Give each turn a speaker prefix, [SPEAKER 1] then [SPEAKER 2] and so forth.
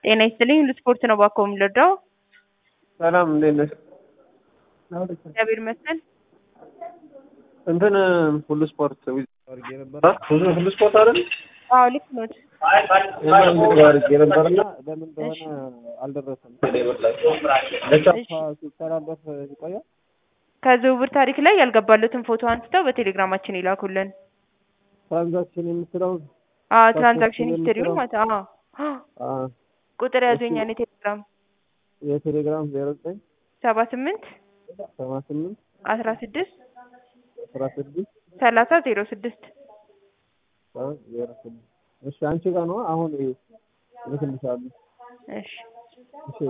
[SPEAKER 1] ጤና ይስጥልኝ ለስፖርት ነው ባኮ የምልረዳው።
[SPEAKER 2] ሰላም እንዴት ነሽ?
[SPEAKER 1] እግዚአብሔር ይመስገን።
[SPEAKER 2] እንትን ሁሉ ስፖርት አድርጌ ነበር። ሁሉ ስፖርት አይደል?
[SPEAKER 1] አዎ ልክ ነው።
[SPEAKER 2] አድርጌ ነበርና ለምን እንደሆነ አልደረሰም። ለቻፓ ሲተላለፍ ይቆያል።
[SPEAKER 1] ከዝውውር ታሪክ ላይ ያልገባሉትን ፎቶ አንስተው በቴሌግራማችን ይላኩልን።
[SPEAKER 2] ትራንዛክሽን የምትለው
[SPEAKER 1] ትራንዛክሽን ሂስትሪው ማለት ቁጥር ያዙኛ ነው
[SPEAKER 2] የቴሌግራም 09
[SPEAKER 1] 78
[SPEAKER 2] 78
[SPEAKER 1] 16
[SPEAKER 2] 16
[SPEAKER 1] 30 06
[SPEAKER 2] እሺ አንቺ ጋር ነው አሁን ይልክልሻለሁ።
[SPEAKER 1] እሺ